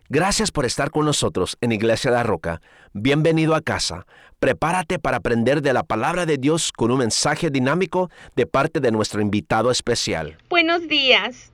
Gracias por estar con nosotros en Iglesia La Roca. Bienvenido a casa. Prepárate para aprender de la palabra de Dios con un mensaje dinámico de parte de nuestro invitado especial. Buenos días.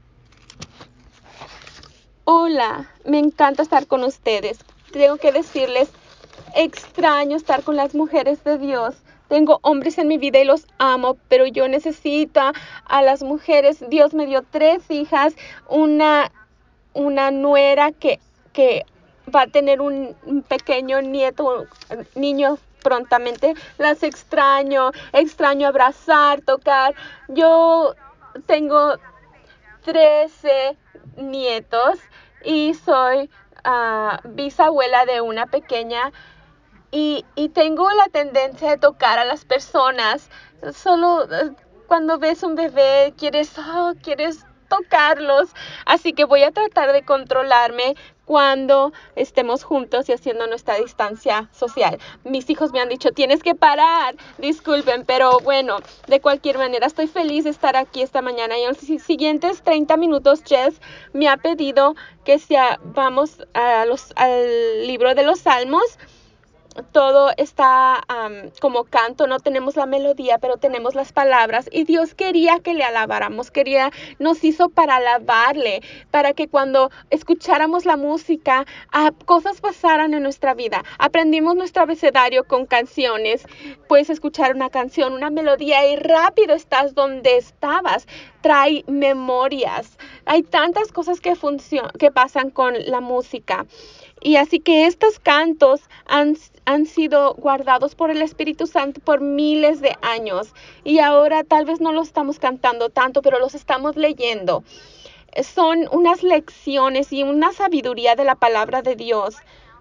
Hola, me encanta estar con ustedes. Tengo que decirles, extraño estar con las mujeres de Dios. Tengo hombres en mi vida y los amo, pero yo necesito a las mujeres. Dios me dio 3 hijas, una nuera que va a tener un pequeño niño prontamente. Las extraño abrazar, tocar. Yo tengo 13 nietos y soy bisabuela de una pequeña y tengo la tendencia de tocar a las personas. Solo cuando ves un bebé quieres tocarlos, así que voy a tratar de controlarme cuando estemos juntos y haciendo nuestra distancia social. Mis hijos me han dicho, tienes que parar, disculpen, pero bueno, de cualquier manera estoy feliz de estar aquí esta mañana. Y en los siguientes 30 minutos, Jess me ha pedido que vamos al libro de los Salmos. Todo está como canto, no tenemos la melodía, pero tenemos las palabras. Y Dios quería que le alabáramos, nos hizo para alabarle, para que cuando escucháramos la música, cosas pasaran en nuestra vida. Aprendimos nuestro abecedario con canciones. Puedes escuchar una canción, una melodía y rápido estás donde estabas. Trae memorias. Hay tantas cosas que pasan con la música. Y así que estos cantos han sido guardados por el Espíritu Santo por miles de años. Y ahora tal vez no los estamos cantando tanto, pero los estamos leyendo. Son unas lecciones y una sabiduría de la palabra de Dios.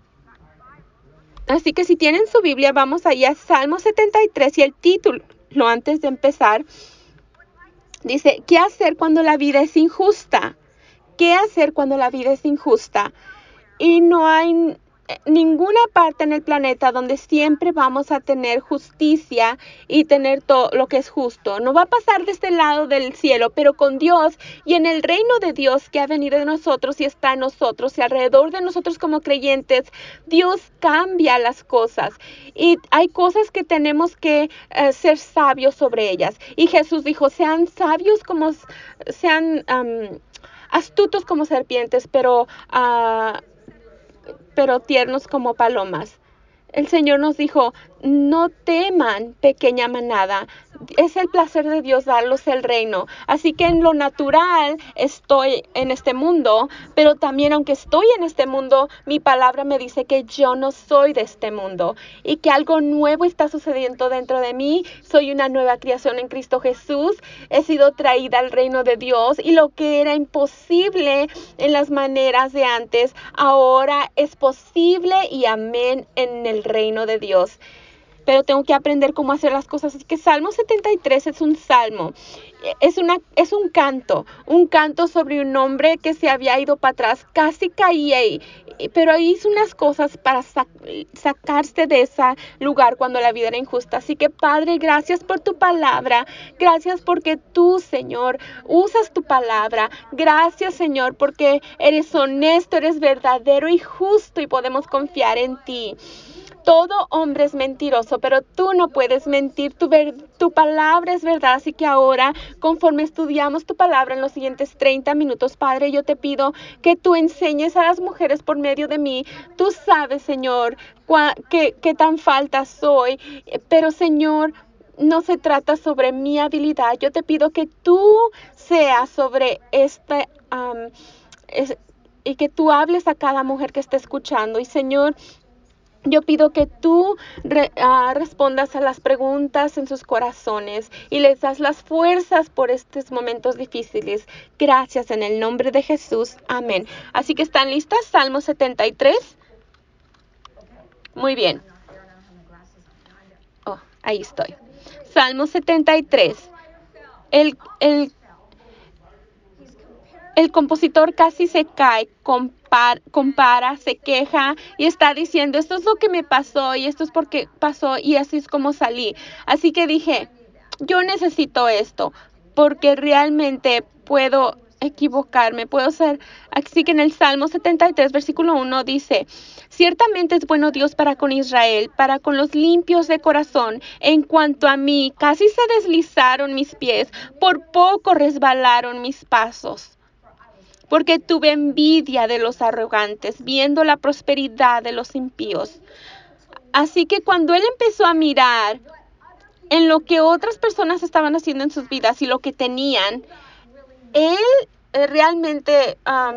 Así que si tienen su Biblia, vamos allá a Salmo 73 y el título, antes de empezar, dice, ¿qué hacer cuando la vida es injusta? ¿Qué hacer cuando la vida es injusta? Y no hay ninguna parte en el planeta donde siempre vamos a tener justicia y tener todo lo que es justo. No va a pasar de este lado del cielo, pero con Dios y en el reino de Dios que ha venido de nosotros y está en nosotros y alrededor de nosotros como creyentes, Dios cambia las cosas. Y hay cosas que tenemos que ser sabios sobre ellas. Y Jesús dijo, sean sabios sean astutos como serpientes, pero tiernos como palomas. El Señor nos dijo, no teman, pequeña manada. Es el placer de Dios darlos el reino. Así que en lo natural estoy en este mundo, pero también aunque estoy en este mundo, mi palabra me dice que yo no soy de este mundo y que algo nuevo está sucediendo dentro de mí. Soy una nueva creación en Cristo Jesús. He sido traída al reino de Dios y lo que era imposible en las maneras de antes, ahora es posible y amén en el reino de Dios. Pero tengo que aprender cómo hacer las cosas. Así que Salmo 73 es un salmo. Es un canto sobre un hombre que se había ido para atrás. Casi caía ahí, pero hizo unas cosas para sacarse de ese lugar cuando la vida era injusta. Así que Padre, gracias por tu palabra. Gracias porque tú, Señor, usas tu palabra. Gracias, Señor, porque eres honesto, eres verdadero y justo y podemos confiar en ti. Todo hombre es mentiroso, pero tú no puedes mentir. Tu palabra es verdad. Así que ahora, conforme estudiamos tu palabra en los siguientes 30 minutos, Padre, yo te pido que tú enseñes a las mujeres por medio de mí. Tú sabes, Señor, qué tan falta soy. Pero, Señor, no se trata sobre mi habilidad. Yo te pido que tú seas sobre y que tú hables a cada mujer que esté escuchando. Y, Señor, yo pido que tú respondas a las preguntas en sus corazones y les das las fuerzas por estos momentos difíciles. Gracias en el nombre de Jesús. Amén. Así que ¿están listas? Salmo 73. Muy bien. Oh, ahí estoy. Salmo 73. El compositor casi se cae, compara, se queja y está diciendo, esto es lo que me pasó y esto es porque pasó y así es como salí. Así que dije, yo necesito esto porque realmente puedo equivocarme, puedo ser. Así que en el Salmo 73, versículo 1 dice: ciertamente es bueno Dios para con Israel, para con los limpios de corazón. En cuanto a mí, casi se deslizaron mis pies, por poco resbalaron mis pasos. Porque tuve envidia de los arrogantes, viendo la prosperidad de los impíos. Así que cuando él empezó a mirar en lo que otras personas estaban haciendo en sus vidas y lo que tenían, él realmente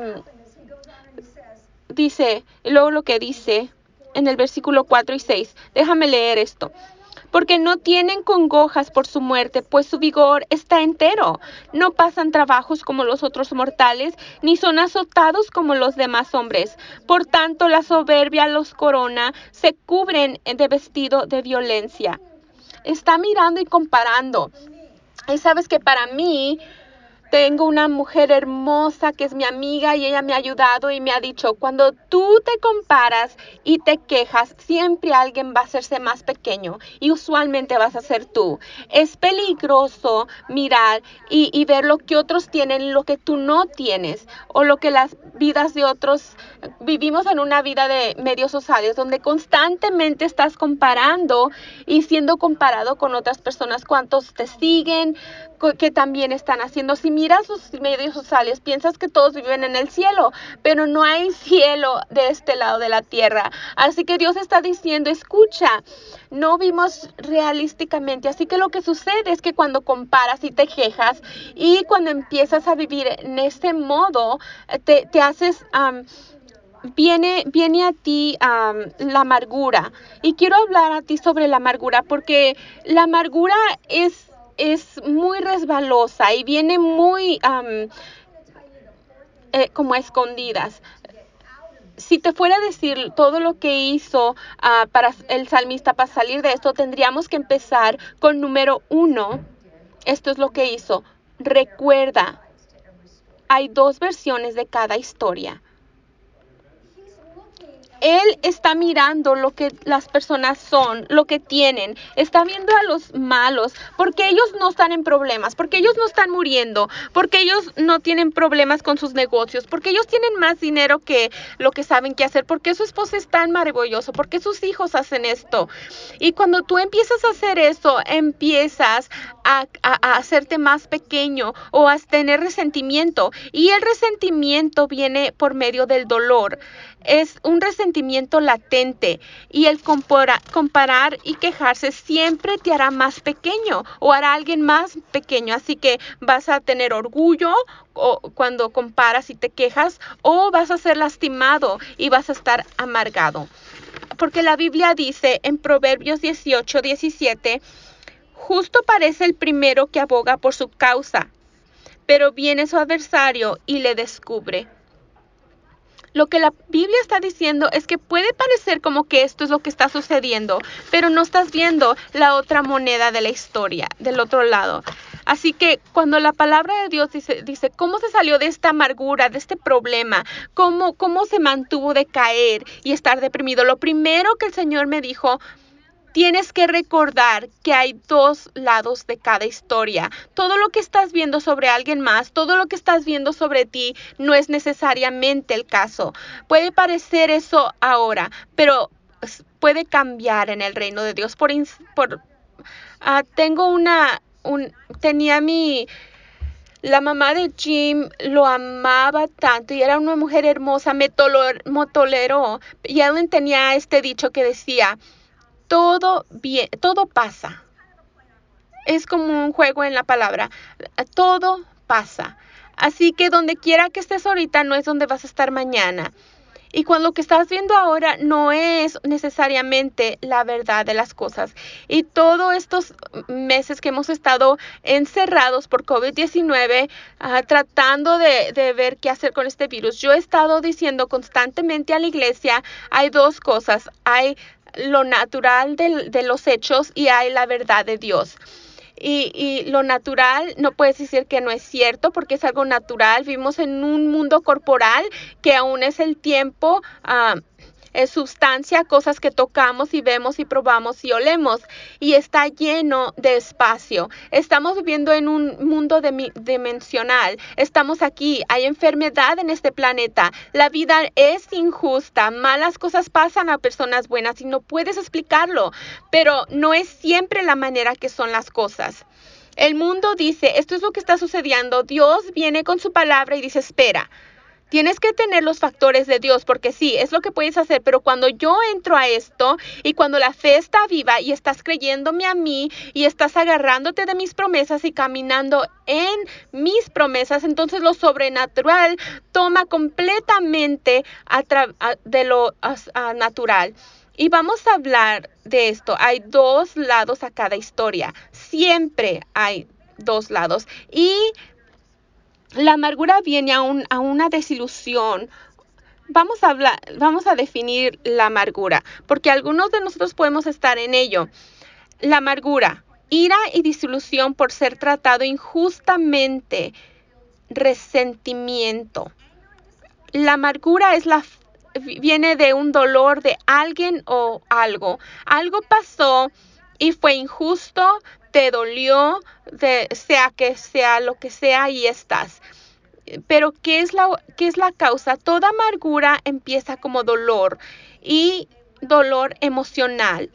dice, y luego lo que dice en el versículo 4 y 6, déjame leer esto. Porque no tienen congojas por su muerte, pues su vigor está entero. No pasan trabajos como los otros mortales, ni son azotados como los demás hombres. Por tanto, la soberbia los corona, se cubren de vestido de violencia. Está mirando y comparando. Y sabes que para mí, tengo una mujer hermosa que es mi amiga y ella me ha ayudado y me ha dicho, cuando tú te comparas y te quejas, siempre alguien va a hacerse más pequeño y usualmente vas a ser tú. Es peligroso mirar y ver lo que otros tienen, lo que tú no tienes, o lo que las vidas de otros. Vivimos en una vida de medios sociales donde constantemente estás comparando y siendo comparado con otras personas, cuántos te siguen, que también están haciendo. Si miras sus medios sociales, piensas que todos viven en el cielo, pero no hay cielo de este lado de la tierra. Así que Dios está diciendo, escucha, no vimos realísticamente. Así que lo que sucede es que cuando comparas y te quejas y cuando empiezas a vivir en este modo, te haces... Viene a ti la amargura. Y quiero hablar a ti sobre la amargura porque la amargura es muy resbalosa y viene muy como a escondidas. Si te fuera a decir todo lo que hizo para el salmista para salir de esto, tendríamos que empezar con número 1. Esto es lo que hizo. Recuerda, hay 2 versiones de cada historia. Él está mirando lo que las personas son, lo que tienen. Está viendo a los malos, porque ellos no están en problemas, porque ellos no están muriendo, porque ellos no tienen problemas con sus negocios, porque ellos tienen más dinero que lo que saben qué hacer, porque su esposa es tan maravilloso, porque sus hijos hacen esto. Y cuando tú empiezas a hacer eso, empiezas a hacerte más pequeño o a tener resentimiento. Y el resentimiento viene por medio del dolor. Es un resentimiento latente y el comparar y quejarse siempre te hará más pequeño o hará a alguien más pequeño. Así que vas a tener orgullo cuando comparas y te quejas, o vas a ser lastimado y vas a estar amargado. Porque la Biblia dice en Proverbios 18:17, justo parece el primero que aboga por su causa, pero viene su adversario y le descubre. Lo que la Biblia está diciendo es que puede parecer como que esto es lo que está sucediendo, pero no estás viendo la otra moneda de la historia, del otro lado. Así que cuando la palabra de Dios dice cómo se salió de esta amargura, de este problema, cómo se mantuvo de caer y estar deprimido, lo primero que el Señor me dijo: tienes que recordar que hay 2 lados de cada historia. Todo lo que estás viendo sobre alguien más, todo lo que estás viendo sobre ti, no es necesariamente el caso. Puede parecer eso ahora, pero puede cambiar en el reino de Dios. La mamá de Jim lo amaba tanto y era una mujer hermosa, me toleró. Y Ellen tenía este dicho que decía: todo pasa. Es como un juego en la palabra. Todo pasa. Así que donde quiera que estés ahorita no es donde vas a estar mañana. Y cuando lo que estás viendo ahora no es necesariamente la verdad de las cosas. Y todos estos meses que hemos estado encerrados por COVID-19, tratando de ver qué hacer con este virus, yo he estado diciendo constantemente a la iglesia, hay 2 cosas. Hay lo natural de los hechos y hay la verdad de Dios. Y lo natural no puedes decir que no es cierto, porque es algo natural. Vivimos en un mundo corporal que aún es el tiempo Es sustancia, cosas que tocamos y vemos y probamos y olemos. Y está lleno de espacio. Estamos viviendo en un mundo dimensional. Estamos aquí. Hay enfermedad en este planeta. La vida es injusta. Malas cosas pasan a personas buenas y no puedes explicarlo. Pero no es siempre la manera que son las cosas. El mundo dice, esto es lo que está sucediendo. Dios viene con su palabra y dice, espera. Tienes que tener los factores de Dios, porque sí, es lo que puedes hacer, pero cuando yo entro a esto y cuando la fe está viva y estás creyéndome a mí y estás agarrándote de mis promesas y caminando en mis promesas, entonces lo sobrenatural toma completamente de lo natural. Y vamos a hablar de esto. Hay dos lados a cada historia. Siempre hay dos lados. Y la amargura viene a una desilusión. Vamos a definir la amargura, porque algunos de nosotros podemos estar en ello. La amargura, ira y desilusión por ser tratado injustamente, resentimiento. La amargura viene de un dolor de alguien o algo. Algo pasó y fue injusto, te dolió, sea que sea lo que sea, y estás. Pero ¿qué es la causa? Toda amargura empieza como dolor y dolor emocional.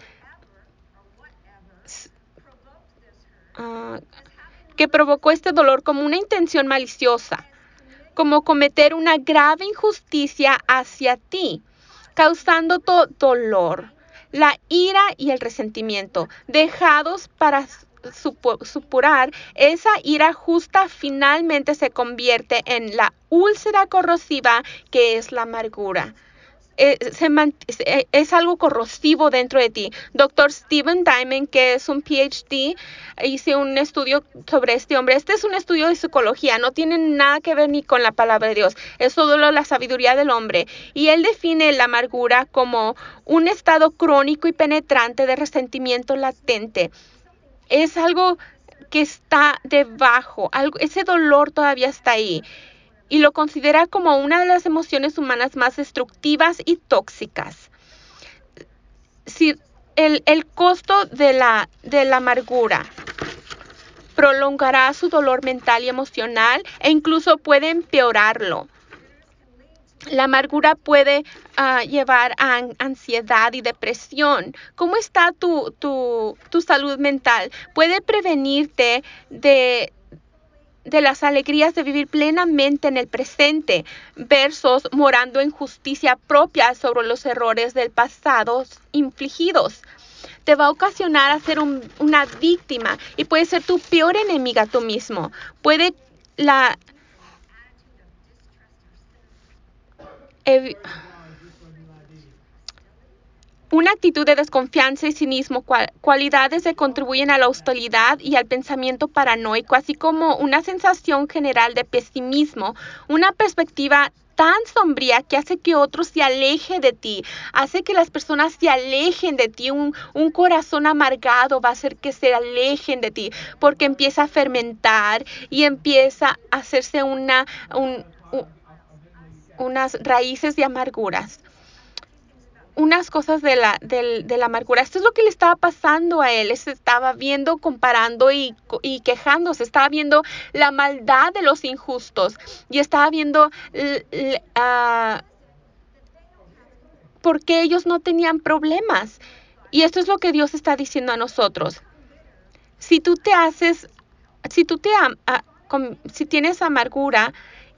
Que provocó este dolor como una intención maliciosa, como cometer una grave injusticia hacia ti, causando dolor, la ira y el resentimiento, dejados para supurar. Esa ira justa finalmente se convierte en la úlcera corrosiva que es la amargura. Es algo corrosivo dentro de ti. Dr. Stephen Diamond, que es un PhD, hizo un estudio sobre este hombre. Este es un estudio de psicología, no tiene nada que ver ni con la palabra de Dios. Es solo la sabiduría del hombre. Y él define la amargura como un estado crónico y penetrante de resentimiento latente. Es algo que está debajo, ese dolor todavía está ahí. Y lo considera como una de las emociones humanas más destructivas y tóxicas. Si el costo de la amargura prolongará su dolor mental y emocional e incluso puede empeorarlo. La amargura puede llevar a ansiedad y depresión. ¿Cómo está tu salud mental? Puede prevenirte de las alegrías de vivir plenamente en el presente, versus morando en justicia propia sobre los errores del pasado infligidos. Te va a ocasionar a ser una víctima y puede ser tu peor enemiga tú mismo. Una actitud de desconfianza y cinismo, cualidades que contribuyen a la hostilidad y al pensamiento paranoico, así como una sensación general de pesimismo, una perspectiva tan sombría que hace que otros se alejen de ti, hace que las personas se alejen de ti. Un corazón amargado va a hacer que se alejen de ti, porque empieza a fermentar y empieza a hacerse unas raíces de amarguras. Unas cosas de la amargura. Esto es lo que le estaba pasando a él. Se estaba viendo, comparando y quejándose. Estaba viendo la maldad de los injustos. Y estaba viendo por qué ellos no tenían problemas. Y esto es lo que Dios está diciendo a nosotros. Si tienes amargura,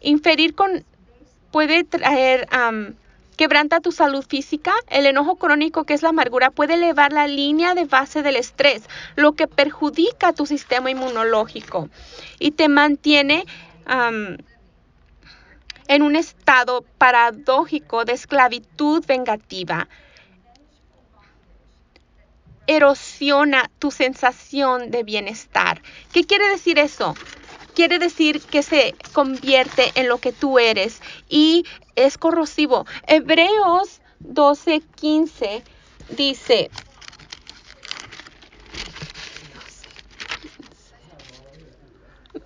puede traer quebranta tu salud física. El enojo crónico, que es la amargura, puede elevar la línea de base del estrés, lo que perjudica tu sistema inmunológico y te mantiene en un estado paradójico de esclavitud vengativa. Erosiona tu sensación de bienestar. ¿Qué quiere decir eso? Quiere decir que se convierte en lo que tú eres y es corrosivo. Hebreos 12:15 dice: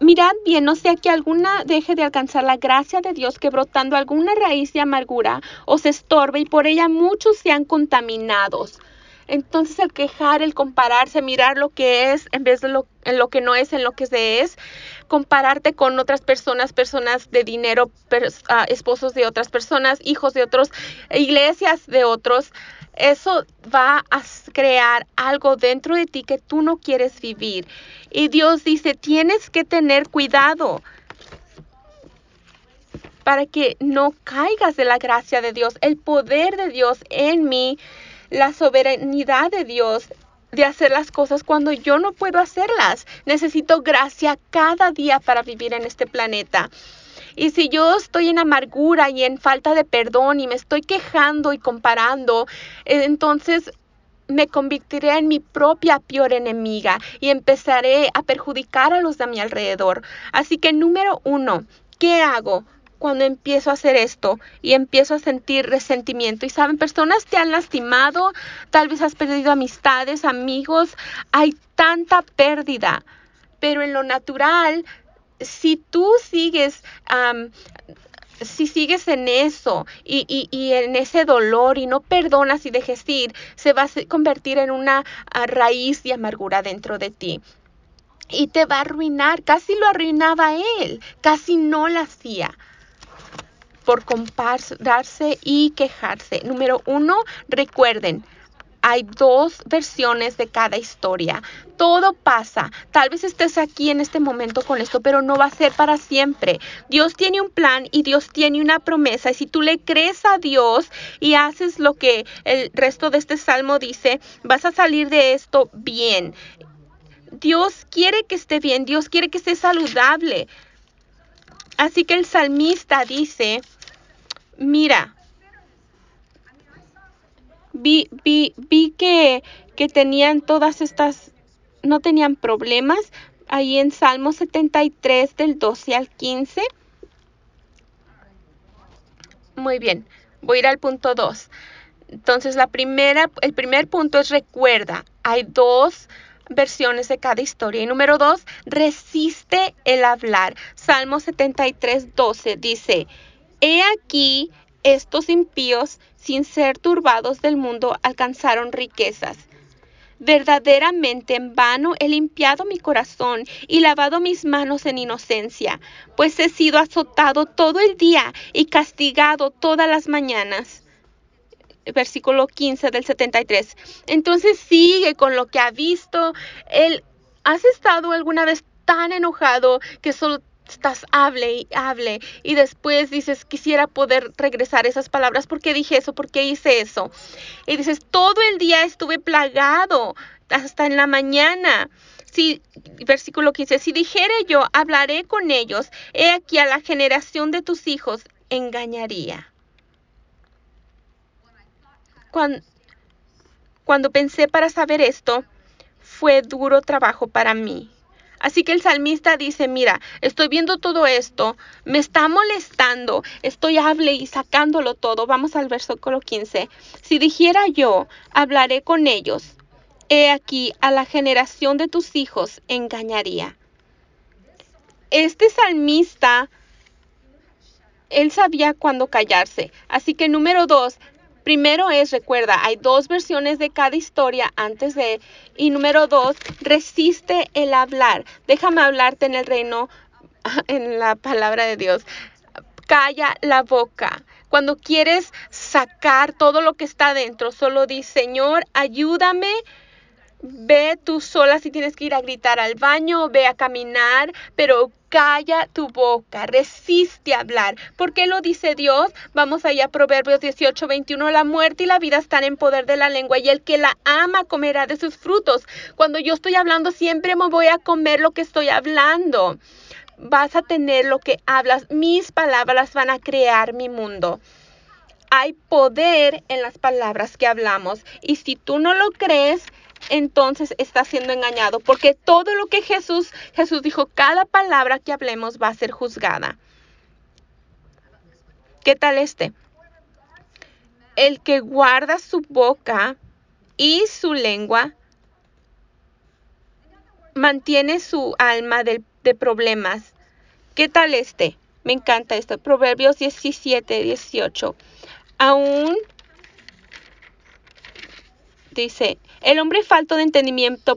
Mirad bien, no sea que alguna deje de alcanzar la gracia de Dios, que brotando alguna raíz de amargura os estorbe y por ella muchos sean contaminados. Entonces el quejar, el compararse, mirar lo que es en vez de en lo que no es, en lo que se es, compararte con otras personas, personas de dinero, esposos de otras personas, hijos de otros, iglesias de otros, eso va a crear algo dentro de ti que tú no quieres vivir. Y Dios dice, tienes que tener cuidado para que no caigas de la gracia de Dios, el poder de Dios en mí, la soberanía de Dios de hacer las cosas cuando yo no puedo hacerlas. Necesito gracia cada día para vivir en este planeta. Y si yo estoy en amargura y en falta de perdón y me estoy quejando y comparando, entonces me convertiré en mi propia peor enemiga y empezaré a perjudicar a los de mi alrededor. Así que número 1, ¿qué hago cuando empiezo a hacer esto y empiezo a sentir resentimiento? Y saben, personas te han lastimado, tal vez has perdido amistades, amigos, hay tanta pérdida, pero en lo natural, si tú sigues en eso y en ese dolor y no perdonas y dejes ir, se va a convertir en una raíz de amargura dentro de ti. Y te va a arruinar. Casi lo arruinaba él. Casi no lo hacía por compararse y quejarse. Número 1, recuerden, hay 2 versiones de cada historia. Todo pasa. Tal vez estés aquí en este momento con esto, pero no va a ser para siempre. Dios tiene un plan y Dios tiene una promesa. Y si tú le crees a Dios y haces lo que el resto de este salmo dice, vas a salir de esto bien. Dios quiere que esté bien. Dios quiere que esté saludable. Así que el salmista dice, mira, vi que tenían todas estas, no tenían problemas. Ahí en Salmo 73 del 12 al 15. Muy bien, voy a ir al punto 2. Entonces el primer punto es recuerda, hay 2 versiones de cada historia. Y número 2, resiste el hablar. Salmo 73, 12 dice, he aquí estos impíos, sin ser turbados del mundo, alcanzaron riquezas. Verdaderamente en vano he limpiado mi corazón y lavado mis manos en inocencia, pues he sido azotado todo el día y castigado todas las mañanas. Versículo 15 del 73. Entonces sigue con lo que ha visto. ¿Has estado alguna vez tan enojado que solo estás hable y hable y después dices, quisiera poder regresar esas palabras? ¿Por qué dije eso? ¿Por qué hice eso? Y dices, todo el día estuve plagado hasta en la mañana. Sí, versículo 15, si dijere yo, hablaré con ellos, he aquí a la generación de tus hijos engañaría. Cuando pensé para saber esto, fue duro trabajo para mí. Así que el salmista dice, mira, estoy viendo todo esto, me está molestando, estoy hable y sacándolo todo. Vamos al versículo 15. Si dijera yo, hablaré con ellos, he aquí a la generación de tus hijos engañaría. Este salmista, él sabía cuándo callarse. Así que número 2, primero recuerda, hay 2 versiones de cada historia antes de. Y número 2, resiste el hablar. Déjame hablarte en el reino, en la palabra de Dios. Calla la boca. Cuando quieres sacar todo lo que está dentro, solo di, Señor, ayúdame. Ve tú sola si tienes que ir a gritar al baño, ve a caminar, pero calla tu boca, resiste a hablar. ¿Por qué lo dice Dios? Vamos allá a Proverbios 18, 21. La muerte y la vida están en poder de la lengua y el que la ama comerá de sus frutos. Cuando yo estoy hablando, siempre me voy a comer lo que estoy hablando. Vas a tener lo que hablas. Mis palabras van a crear mi mundo. Hay poder en las palabras que hablamos. Y si tú no lo crees, entonces estás siendo engañado. Porque todo lo que Jesús dijo, cada palabra que hablemos va a ser juzgada. ¿Qué tal este? El que guarda su boca y su lengua mantiene su alma del de problemas. ¿Qué tal este? Me encanta esto. Proverbios 17:18. Aún dice, el hombre falto de entendimiento,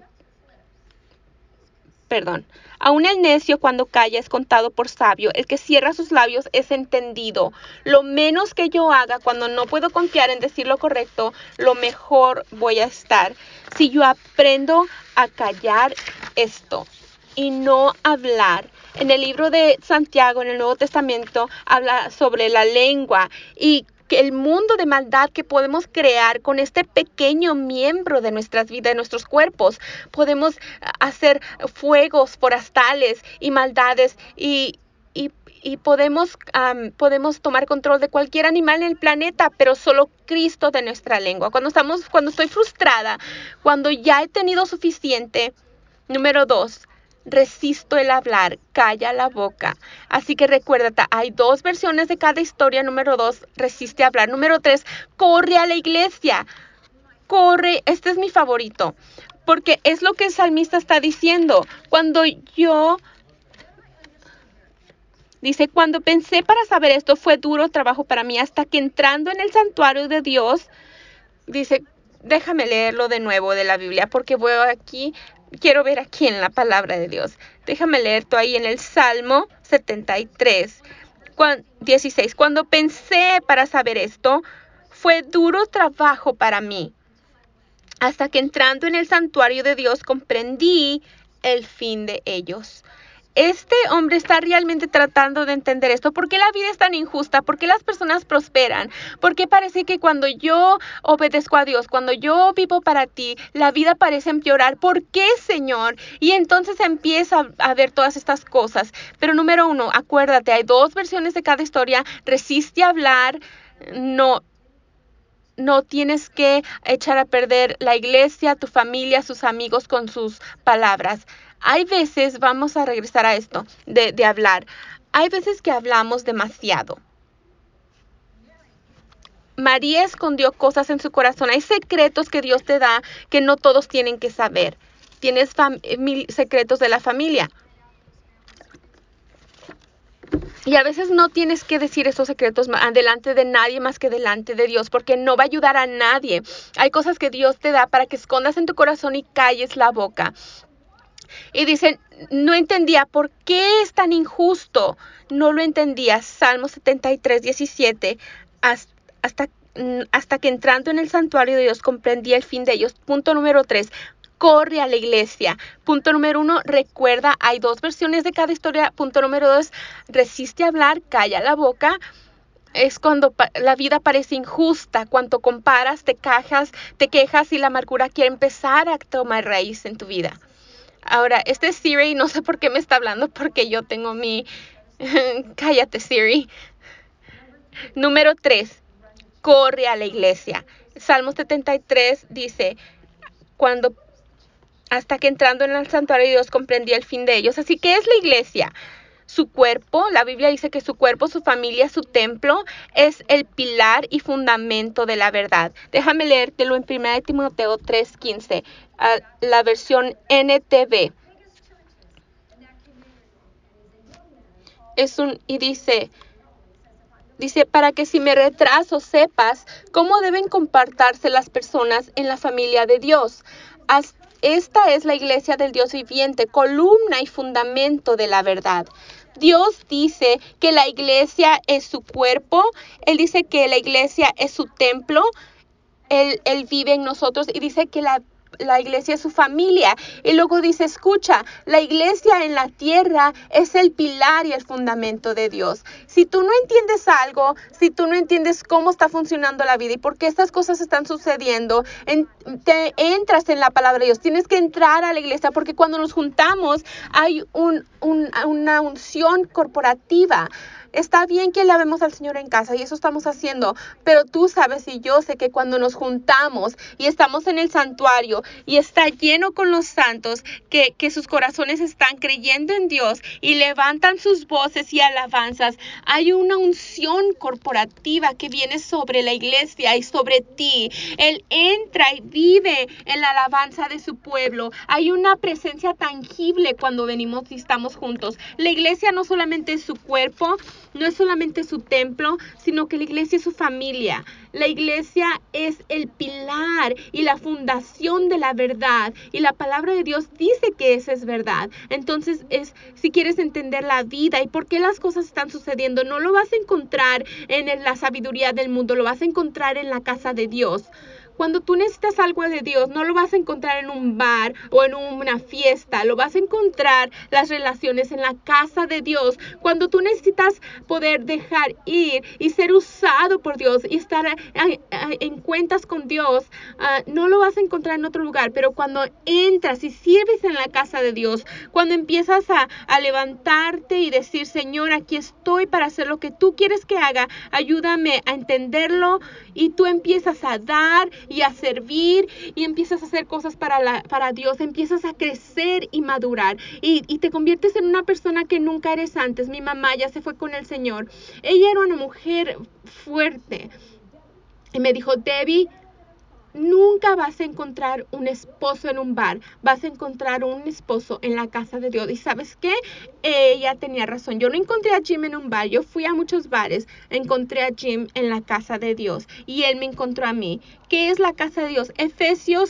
aún el necio cuando calla es contado por sabio. El que cierra sus labios es entendido. Lo menos que yo haga cuando no puedo confiar en decir lo correcto, lo mejor voy a estar. Si yo aprendo a callar esto y no hablar. En el libro de Santiago, en el Nuevo Testamento, habla sobre la lengua y que el mundo de maldad que podemos crear con este pequeño miembro de nuestras vidas, de nuestros cuerpos. Podemos hacer fuegos forestales y maldades y podemos tomar control de cualquier animal en el planeta, pero solo Cristo de nuestra lengua. Cuando estoy frustrada, cuando ya he tenido suficiente. Número 2. Resisto el hablar, calla la boca. Así que recuérdate, hay 2 versiones de cada historia. Número 2, resiste hablar. Número 3, corre a la iglesia. Corre, este es mi favorito, porque es lo que el salmista está diciendo. Dice, cuando pensé para saber esto, fue duro trabajo para mí, hasta que entrando en el santuario de Dios, dice, déjame leerlo de nuevo de la Biblia, porque quiero ver aquí en la palabra de Dios. Déjame leer tú ahí en el Salmo 73, 16. Cuando pensé para saber esto, fue duro trabajo para mí, hasta que entrando en el santuario de Dios comprendí el fin de ellos. Este hombre está realmente tratando de entender esto. ¿Por qué la vida es tan injusta? ¿Por qué las personas prosperan? ¿Por qué parece que cuando yo obedezco a Dios, cuando yo vivo para ti, la vida parece empeorar? ¿Por qué, Señor? Y entonces empieza a ver todas estas cosas. Pero número 1, acuérdate, hay 2 versiones de cada historia. Resiste a hablar. No tienes que echar a perder la iglesia, tu familia, sus amigos con sus palabras. Hay veces, vamos a regresar a esto, de hablar. Hay veces que hablamos demasiado. María escondió cosas en su corazón. Hay secretos que Dios te da que no todos tienen que saber. Tienes secretos de la familia. Y a veces no tienes que decir esos secretos delante de nadie más que delante de Dios, porque no va a ayudar a nadie. Hay cosas que Dios te da para que escondas en tu corazón y calles la boca. Y dicen, no entendía por qué es tan injusto. No lo entendía. Salmo 73, 17. Hasta que entrando en el santuario de Dios comprendí el fin de ellos. Punto número 3. Corre a la iglesia. Punto número 1, recuerda, hay 2 versiones de cada historia. Punto número 2, resiste a hablar, calla la boca. Es cuando la vida parece injusta, cuando comparas, te quejas y la amargura quiere empezar a tomar raíz en tu vida. Ahora, este Siri, no sé por qué me está hablando, porque yo tengo mi... Cállate, Siri. Número 3, corre a la iglesia. Salmo 73 dice, hasta que entrando en el santuario de Dios comprendí el fin de ellos. Así que es la iglesia. Su cuerpo, la Biblia dice que su cuerpo, su familia, su templo es el pilar y fundamento de la verdad. Déjame leértelo en 1 Timoteo 3:15, la versión NTV. Dice, para que si me retraso sepas cómo deben comportarse las personas en la familia de Dios. Esta es la iglesia del Dios viviente, columna y fundamento de la verdad. Dios dice que la iglesia es su cuerpo. Él dice que la iglesia es su templo. Él vive en nosotros y dice que la iglesia es su familia. Y luego dice, escucha, la iglesia en la tierra es el pilar y el fundamento de Dios. Si tú no entiendes algo, si tú no entiendes cómo está funcionando la vida y por qué estas cosas están sucediendo, te entras en la palabra de Dios. Tienes que entrar a la iglesia porque cuando nos juntamos hay una unción corporativa. Está bien que alabemos al Señor en casa y eso estamos haciendo, pero tú sabes y yo sé que cuando nos juntamos y estamos en el santuario y está lleno con los santos, que sus corazones están creyendo en Dios y levantan sus voces y alabanzas, hay una unción corporativa que viene sobre la iglesia y sobre ti. Él entra y vive en la alabanza de su pueblo. Hay una presencia tangible cuando venimos y estamos juntos. La iglesia no solamente es su cuerpo, no es solamente su templo, sino que la iglesia es su familia. La iglesia es el pilar y la fundación de la verdad. Y la palabra de Dios dice que esa es verdad. Entonces, si quieres entender la vida y por qué las cosas están sucediendo, no lo vas a encontrar en la sabiduría del mundo, lo vas a encontrar en la casa de Dios. Cuando tú necesitas algo de Dios, no lo vas a encontrar en un bar o en una fiesta. Lo vas a encontrar las relaciones en la casa de Dios. Cuando tú necesitas poder dejar ir y ser usado por Dios y estar en cuentas con Dios, no lo vas a encontrar en otro lugar. Pero cuando entras y sirves en la casa de Dios, cuando empiezas a levantarte y decir, Señor, aquí estoy para hacer lo que tú quieres que haga, ayúdame a entenderlo, y tú empiezas a dar y a servir y empiezas a hacer cosas para Dios, empiezas a crecer y madurar y te conviertes en una persona que nunca eres antes. Mi mamá ya se fue con el Señor. Ella era una mujer fuerte y me dijo, Debbie, nunca vas a encontrar un esposo en un bar, vas a encontrar un esposo en la casa de Dios. ¿Y sabes qué? Ella tenía razón. Yo no encontré a Jim en un bar, yo fui a muchos bares, encontré a Jim en la casa de Dios y él me encontró a mí. ¿Qué es la casa de Dios? Efesios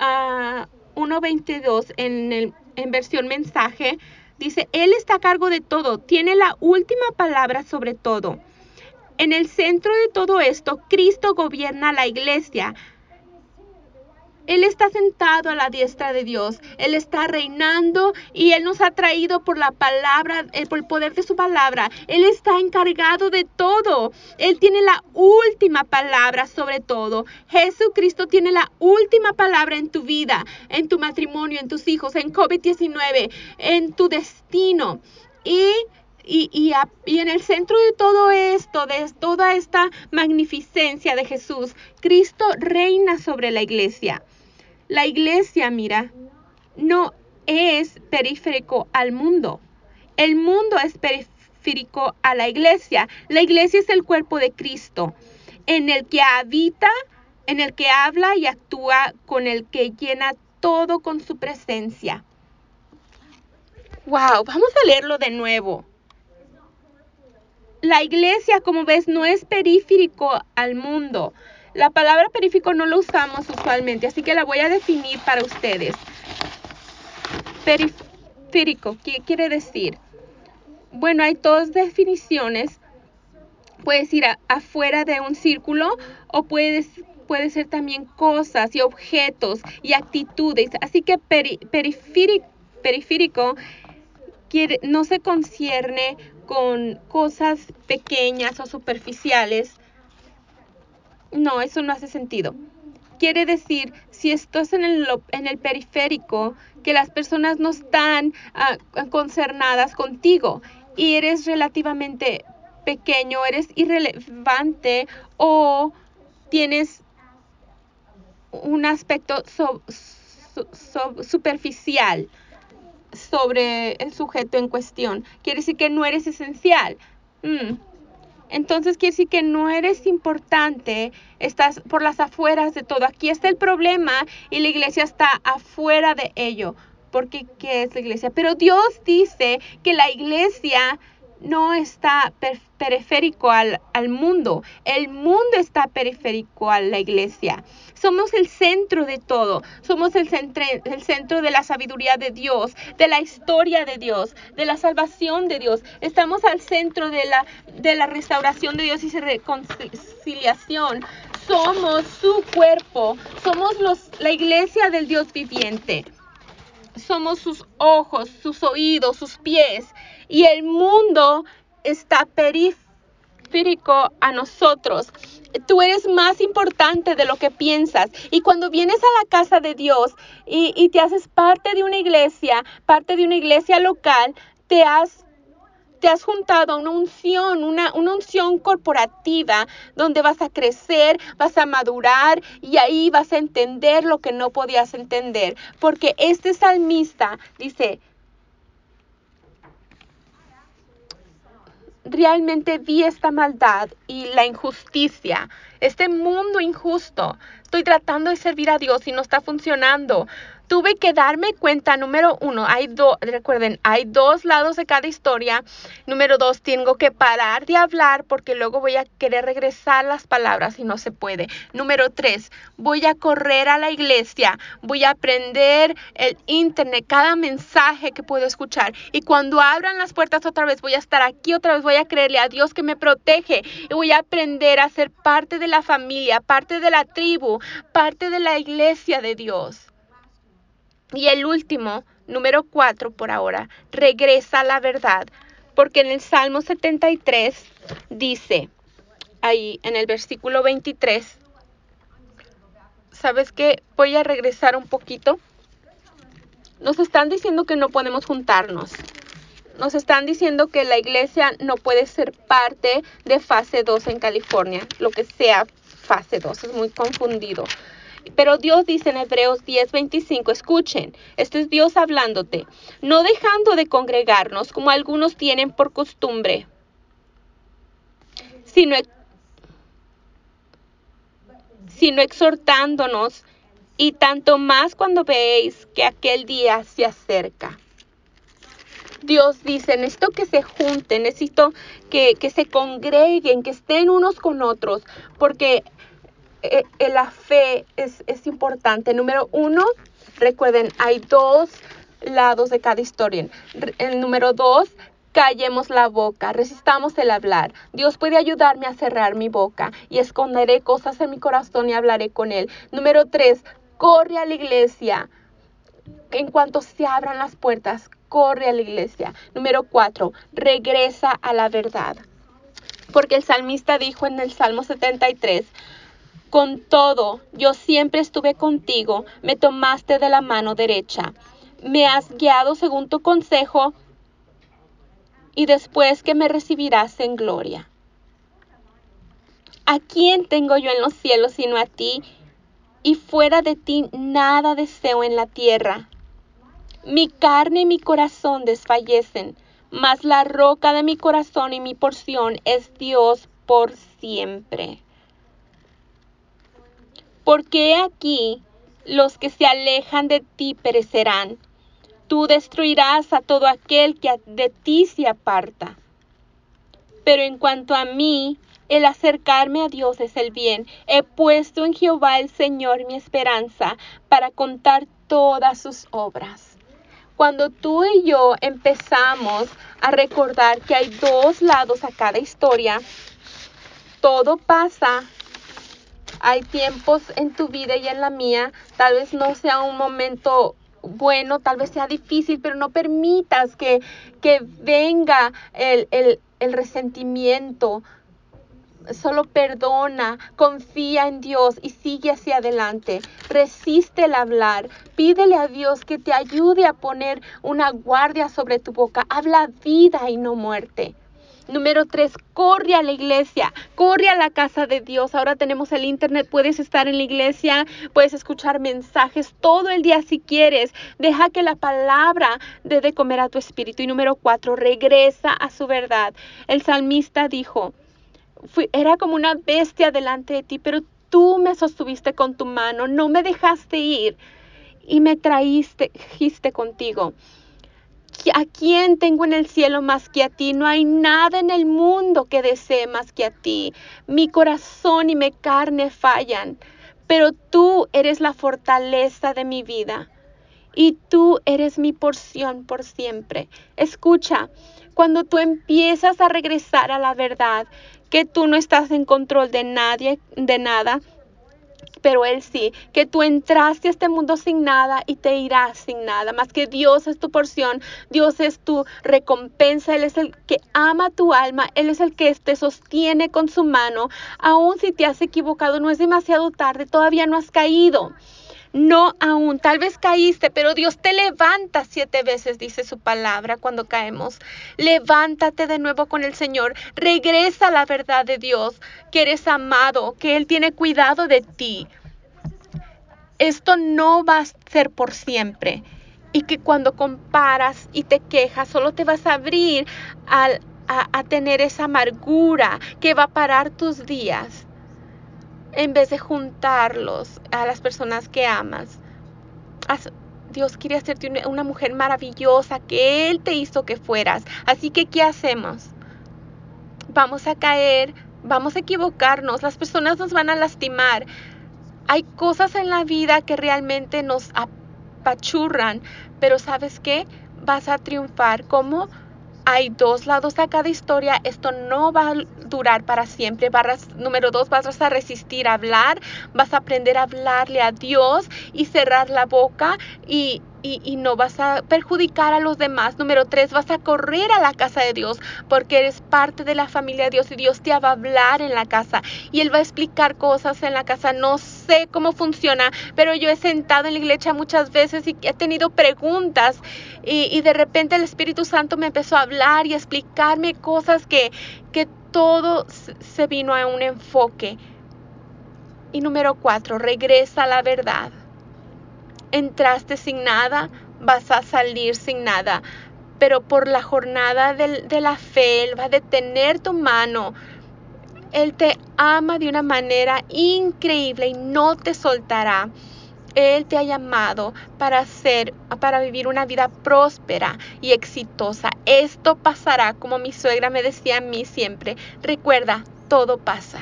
1:22 en versión mensaje dice, Él está a cargo de todo, tiene la última palabra sobre todo. En el centro de todo esto, Cristo gobierna la iglesia. Él está sentado a la diestra de Dios. Él está reinando y Él nos ha traído por la palabra, por el poder de su palabra. Él está encargado de todo. Él tiene la última palabra sobre todo. Jesucristo tiene la última palabra en tu vida, en tu matrimonio, en tus hijos, en COVID-19, en tu destino. Y en el centro de todo esto, de toda esta magnificencia de Jesús, Cristo reina sobre la iglesia. La iglesia, mira, no es periférico al mundo. El mundo es periférico a la iglesia. La iglesia es el cuerpo de Cristo, en el que habita, en el que habla y actúa, con el que llena todo con su presencia. Wow, vamos a leerlo de nuevo. La iglesia, como ves, no es periférico al mundo. La palabra periférico no lo usamos usualmente, así que la voy a definir para ustedes. Periférico, ¿qué quiere decir? Bueno, hay dos definiciones. Puedes ir afuera de un círculo o puede ser también cosas y objetos y actitudes. Así que periférico no se concierne con cosas pequeñas o superficiales. No, eso no hace sentido. Quiere decir, si estás en el periférico, que las personas no están concernadas contigo y eres relativamente pequeño, eres irrelevante o tienes un aspecto superficial sobre el sujeto en cuestión. Quiere decir que no eres esencial. Entonces quiere decir que no eres importante, estás por las afueras de todo. Aquí está el problema y la iglesia está afuera de ello. Porque ¿qué es la iglesia? Pero Dios dice que la iglesia no está periférico al mundo. El mundo está periférico a la iglesia. Somos el centro de todo. Somos el centro de la sabiduría de Dios, de la historia de Dios, de la salvación de Dios. Estamos al centro de la restauración de Dios y su reconciliación. Somos su cuerpo. Somos la iglesia del Dios viviente. Somos sus ojos, sus oídos, sus pies. Y el mundo está periférico a nosotros. Tú eres más importante de lo que piensas. Y cuando vienes a la casa de Dios y te haces parte de una iglesia local, te te has juntado a una unción corporativa donde vas a crecer, vas a madurar y ahí vas a entender lo que no podías entender. Porque este salmista dice, realmente vi esta maldad y la injusticia, este mundo injusto. Estoy tratando de servir a Dios y no está funcionando. Tuve que darme cuenta, número 1, recuerden, hay 2 lados de cada historia. Número 2, tengo que parar de hablar porque luego voy a querer regresar las palabras y no se puede. Número 3, voy a correr a la iglesia, voy a aprender el internet, cada mensaje que puedo escuchar. Y cuando abran las puertas otra vez, voy a estar aquí otra vez, voy a creerle a Dios que me protege. Y voy a aprender a ser parte de la familia, parte de la tribu, parte de la iglesia de Dios. Y el último, número 4 por ahora, regresa a la verdad. Porque en el Salmo 73 dice, ahí en el versículo 23, ¿sabes qué? Voy a regresar un poquito. Nos están diciendo que no podemos juntarnos. Nos están diciendo que la iglesia no puede ser parte de fase 2 en California. Lo que sea fase 2, es muy confundido. Pero Dios dice en Hebreos 10:25, escuchen, este es Dios hablándote, no dejando de congregarnos como algunos tienen por costumbre, sino exhortándonos, y tanto más cuando veis que aquel día se acerca. Dios dice, necesito que se junten, necesito que se congreguen, que estén unos con otros, porque la fe es importante. Número 1, recuerden, hay 2 lados de cada historia. El número 2, callemos la boca, resistamos el hablar. Dios puede ayudarme a cerrar mi boca y esconderé cosas en mi corazón y hablaré con Él. Número 3, corre a la iglesia. En cuanto se abran las puertas, corre a la iglesia. Número 4, regresa a la verdad. Porque el salmista dijo en el Salmo 73, con todo, yo siempre estuve contigo, me tomaste de la mano derecha, me has guiado según tu consejo, y después que me recibirás en gloria. ¿A quién tengo yo en los cielos sino a ti? Y fuera de ti nada deseo en la tierra. Mi carne y mi corazón desfallecen, mas la roca de mi corazón y mi porción es Dios por siempre. Porque aquí los que se alejan de ti perecerán. Tú destruirás a todo aquel que de ti se aparta. Pero en cuanto a mí, el acercarme a Dios es el bien. He puesto en Jehová el Señor mi esperanza para contar todas sus obras. Cuando tú y yo empezamos a recordar que hay 2 lados a cada historia, todo pasa. Hay tiempos en tu vida y en la mía, tal vez no sea un momento bueno, tal vez sea difícil, pero no permitas que venga el resentimiento. Solo perdona, confía en Dios y sigue hacia adelante. Resiste el hablar. Pídele a Dios que te ayude a poner una guardia sobre tu boca. Habla vida y no muerte. Número 3, corre a la iglesia, corre a la casa de Dios. Ahora tenemos el internet, puedes estar en la iglesia, puedes escuchar mensajes todo el día si quieres. Deja que la palabra dé de comer a tu espíritu. Y número 4, regresa a su verdad. El salmista dijo, era como una bestia delante de ti, pero tú me sostuviste con tu mano, no me dejaste ir y me trajiste contigo. ¿A quién tengo en el cielo más que a ti? No hay nada en el mundo que desee más que a ti. Mi corazón y mi carne fallan, pero tú eres la fortaleza de mi vida y tú eres mi porción por siempre. Escucha, cuando tú empiezas a regresar a la verdad, que tú no estás en control de nadie, de nada, pero Él sí, que tú entraste a este mundo sin nada y te irás sin nada, más que Dios es tu porción, Dios es tu recompensa, Él es el que ama tu alma, Él es el que te sostiene con su mano, aun si te has equivocado, no es demasiado tarde, todavía no has caído. No aún, tal vez caíste, pero Dios te levanta 7 veces, dice su palabra cuando caemos. Levántate de nuevo con el Señor. Regresa a la verdad de Dios, que eres amado, que Él tiene cuidado de ti. Esto no va a ser por siempre. Y que cuando comparas y te quejas, solo te vas a abrir a tener esa amargura que va a parar tus días, en vez de juntarlos a las personas que amas. Dios quiere hacerte una mujer maravillosa, que Él te hizo que fueras. Así que, ¿qué hacemos? Vamos a caer, vamos a equivocarnos, las personas nos van a lastimar. Hay cosas en la vida que realmente nos apachurran, pero ¿sabes qué? Vas a triunfar. ¿Cómo? Hay 2 lados a cada historia. Esto no va a durar para siempre. Número 2, vas a resistir a hablar. Vas a aprender a hablarle a Dios y cerrar la boca y no vas a perjudicar a los demás. Número 3, vas a correr a la casa de Dios porque eres parte de la familia de Dios y Dios te va a hablar en la casa y Él va a explicar cosas en la casa. No sé cómo funciona, pero yo he sentado en la iglesia muchas veces y he tenido preguntas y de repente el Espíritu Santo me empezó a hablar y a explicarme cosas que todo se vino a un enfoque. Y número 4, regresa a la verdad. Entraste sin nada, vas a salir sin nada. Pero por la jornada de la fe, Él va a detener tu mano. Él te ama de una manera increíble y no te soltará. Él te ha llamado para vivir una vida próspera y exitosa. Esto pasará, como mi suegra me decía a mí siempre. Recuerda, todo pasa.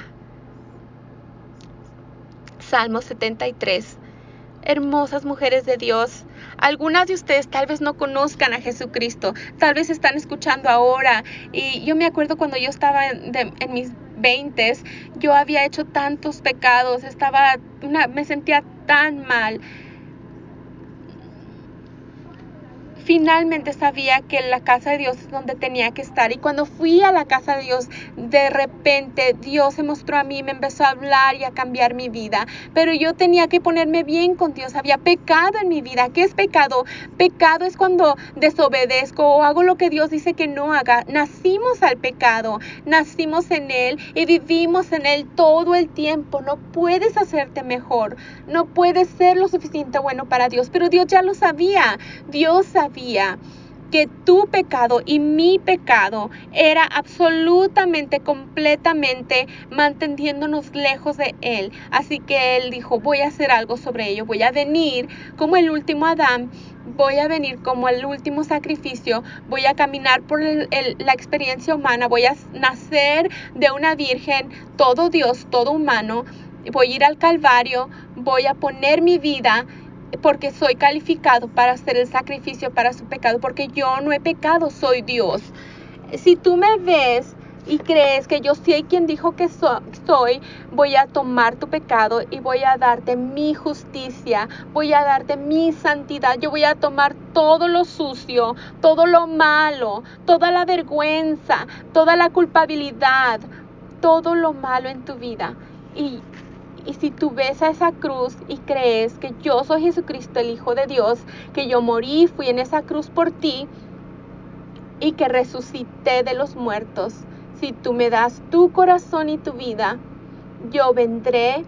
Salmo 73. Hermosas mujeres de Dios, algunas de ustedes tal vez no conozcan a Jesucristo, tal vez están escuchando ahora, y yo me acuerdo cuando yo estaba en mis 20s, yo había hecho tantos pecados, me sentía tan mal. Finalmente sabía que la casa de Dios es donde tenía que estar. Y cuando fui a la casa de Dios, de repente Dios se mostró a mí, me empezó a hablar y a cambiar mi vida. Pero yo tenía que ponerme bien con Dios. Había pecado en mi vida. ¿Qué es pecado? Pecado es cuando desobedezco o hago lo que Dios dice que no haga. Nacimos al pecado, nacimos en Él y vivimos en Él todo el tiempo. No puedes hacerte mejor. No puedes ser lo suficiente bueno para Dios. Pero Dios ya lo sabía. Dios sabía que tu pecado y mi pecado era absolutamente, completamente manteniéndonos lejos de Él. Así que Él dijo, voy a hacer algo sobre ello. Voy a venir como el último Adán. Voy a venir como el último sacrificio. Voy a caminar por la experiencia humana. Voy a nacer de una virgen, todo Dios, todo humano. Voy a ir al Calvario. Voy a poner mi vida porque soy calificado para hacer el sacrificio para su pecado, porque yo no he pecado, soy Dios. Si tú me ves y crees que yo soy quien dijo que soy, voy a tomar tu pecado y voy a darte mi justicia, voy a darte mi santidad. Yo voy a tomar todo lo sucio, todo lo malo, toda la vergüenza, toda la culpabilidad, todo lo malo en tu vida. Y si tú ves a esa cruz y crees que yo soy Jesucristo, el Hijo de Dios, que yo morí, fui en esa cruz por ti y que resucité de los muertos, si tú me das tu corazón y tu vida, yo vendré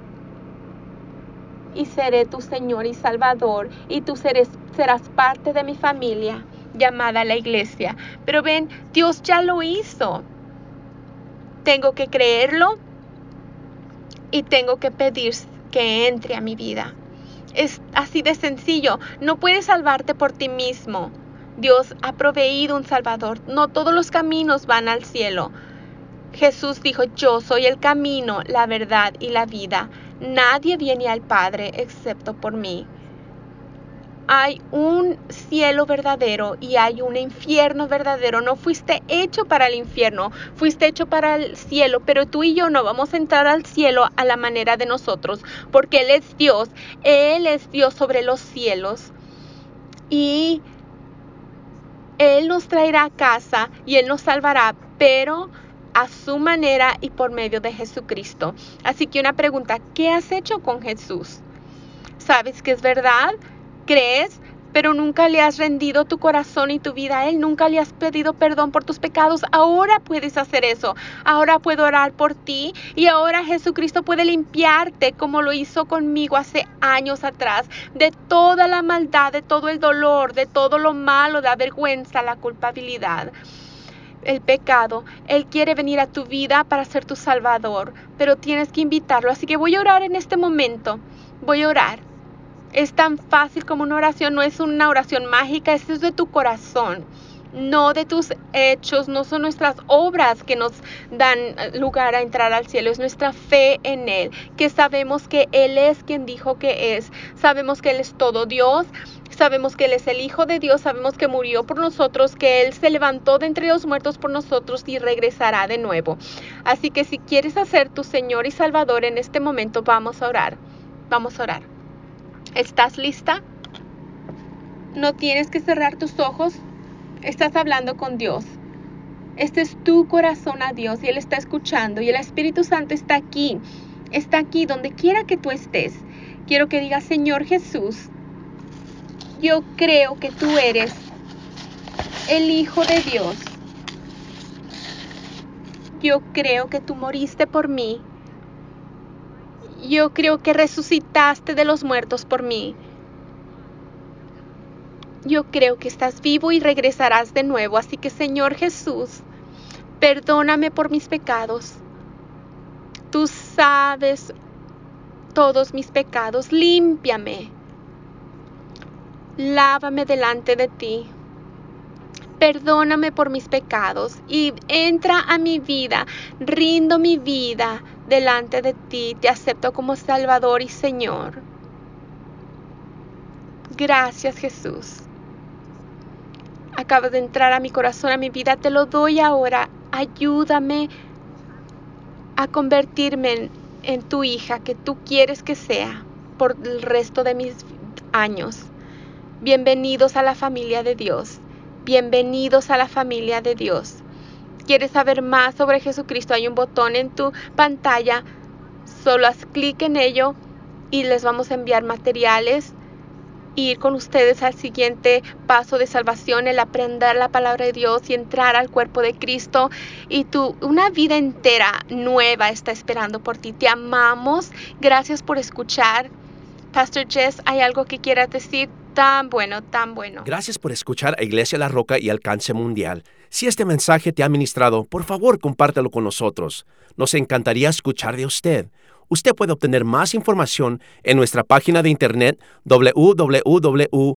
y seré tu Señor y Salvador, y tú serás parte de mi familia llamada la iglesia. Pero ven, Dios ya lo hizo. Tengo que creerlo y tengo que pedir que entre a mi vida. Es así de sencillo. No puedes salvarte por ti mismo. Dios ha proveído un Salvador. No todos los caminos van al cielo. Jesús dijo, yo soy el camino, la verdad y la vida. Nadie viene al Padre excepto por mí. Hay un cielo verdadero y hay un infierno verdadero. No fuiste hecho para el infierno, fuiste hecho para el cielo, pero tú y yo no vamos a entrar al cielo a la manera de nosotros, porque Él es Dios sobre los cielos. Y Él nos traerá a casa y Él nos salvará, pero a su manera y por medio de Jesucristo. Así que una pregunta, ¿qué has hecho con Jesús? sabes que es verdad, crees, pero nunca le has rendido tu corazón y tu vida a Él, nunca le has pedido perdón por tus pecados. Ahora puedes hacer eso, ahora puedo orar por ti y ahora Jesucristo puede limpiarte como lo hizo conmigo hace años atrás, de toda la maldad, de todo el dolor, de todo lo malo, la vergüenza, la culpabilidad, el pecado. Él quiere venir a tu vida para ser tu Salvador, pero tienes que invitarlo. Así que voy a orar en este momento, voy a orar. Es tan fácil como una oración, no es una oración mágica, esto es de tu corazón, no de tus hechos, no son nuestras obras que nos dan lugar a entrar al cielo, es nuestra fe en Él, que sabemos que Él es quien dijo que es, sabemos que Él es todo Dios, sabemos que Él es el Hijo de Dios, sabemos que murió por nosotros, que Él se levantó de entre los muertos por nosotros y regresará de nuevo. Así que si quieres hacer tu Señor y Salvador en este momento, vamos a orar, vamos a orar. ¿Estás lista? No tienes que cerrar tus ojos. Estás hablando con Dios. Este es tu corazón a Dios y Él está escuchando. Y el Espíritu Santo está aquí donde quiera que tú estés. Quiero que digas: Señor Jesús, yo creo que tú eres el Hijo de Dios. Yo creo que tú moriste por mí. Yo creo que resucitaste de los muertos por mí. Yo creo que estás vivo y regresarás de nuevo. Así que, Señor Jesús, perdóname por mis pecados. Tú sabes todos mis pecados. Límpiame. Lávame delante de ti. Perdóname por mis pecados y entra a mi vida. Rindo mi vida delante de ti. Te acepto como Salvador y Señor. Gracias, Jesús. Acabas de entrar a mi corazón, a mi vida. Te lo doy ahora. Ayúdame a convertirme en tu hija que tú quieres que sea por el resto de mis años. Bienvenidos a la familia de Dios. Bienvenidos a la familia de Dios. ¿Quieres saber más sobre Jesucristo? Hay un botón en tu pantalla. Solo haz clic en ello y les vamos a enviar materiales. Ir con ustedes al siguiente paso de salvación, el aprender la palabra de Dios y entrar al cuerpo de Cristo. Y una vida entera nueva está esperando por ti. Te amamos. Gracias por escuchar. Pastor Jess, ¿hay algo que quieras decir? Tan bueno, tan bueno. Gracias por escuchar a Iglesia La Roca y Alcance Mundial. Si este mensaje te ha ministrado, por favor, compártelo con nosotros. Nos encantaría escuchar de usted. Usted puede obtener más información en nuestra página de internet www.alcancemundial.org.